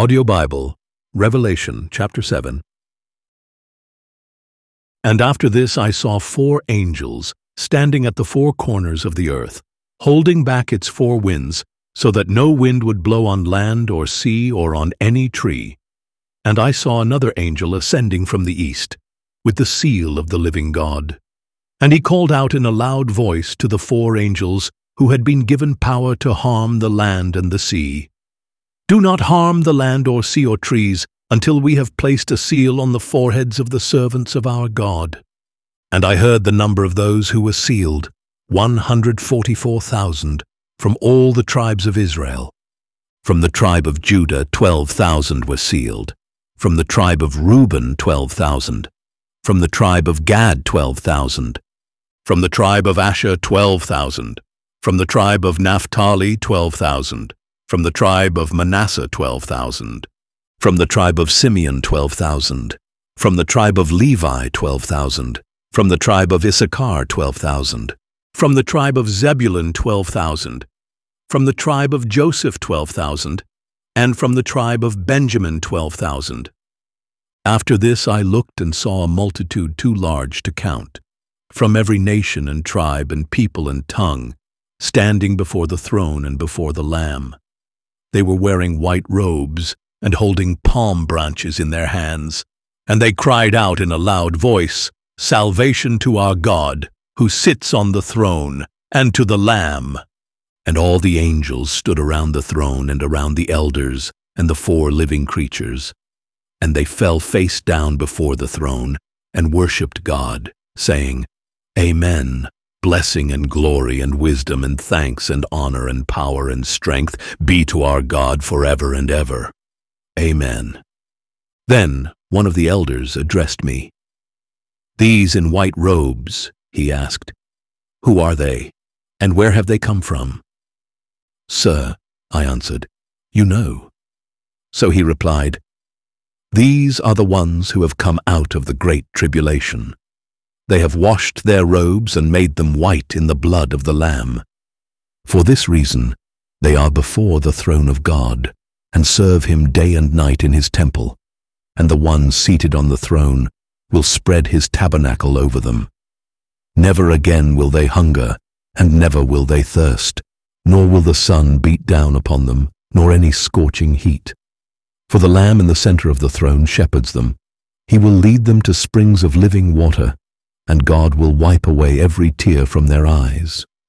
Audio Bible, Revelation chapter 7. And after this I saw 4 angels standing at the 4 corners of the earth, holding back its 4 winds, so that no wind would blow on land or sea or on any tree. And I saw another angel ascending from the east, with the seal of the living God. And he called out in a loud voice to the 4 angels who had been given power to harm the land and the sea. Do not harm the land or sea or trees until we have placed a seal on the foreheads of the servants of our God. And I heard the number of those who were sealed, 144,000, from all the tribes of Israel. From the tribe of Judah 12,000 were sealed. From the tribe of Reuben 12,000. From the tribe of Gad 12,000. From the tribe of Asher 12,000. From the tribe of Naphtali 12,000. From the tribe of Manasseh 12,000. From the tribe of Simeon 12,000. From the tribe of Levi 12,000. From the tribe of Issachar 12,000. From the tribe of Zebulun 12,000. From the tribe of Joseph 12,000. And from the tribe of Benjamin 12,000. After this I looked and saw a multitude too large to count, from every nation and tribe and people and tongue, standing before the throne and before the Lamb. They were wearing white robes and holding palm branches in their hands, and they cried out in a loud voice, "Salvation to our God, who sits on the throne, and to the Lamb." And all the angels stood around the throne and around the elders and the 4 living creatures. And they fell face down before the throne and worshipped God, saying, Amen. Blessing and glory and wisdom and thanks and honor and power and strength be to our God forever and ever. Amen. Then one of the elders addressed me. "These in white robes," he asked, "who are they, and where have they come from?" "Sir," I answered, "you know." So he replied, "These are the ones who have come out of the great tribulation. They have washed their robes and made them white in the blood of the Lamb. For this reason, they are before the throne of God and serve him day and night in his temple, and the one seated on the throne will spread his tabernacle over them. Never again will they hunger, and never will they thirst, nor will the sun beat down upon them, nor any scorching heat. For the Lamb in the center of the throne shepherds them. He will lead them to springs of living water, and God will wipe away every tear from their eyes.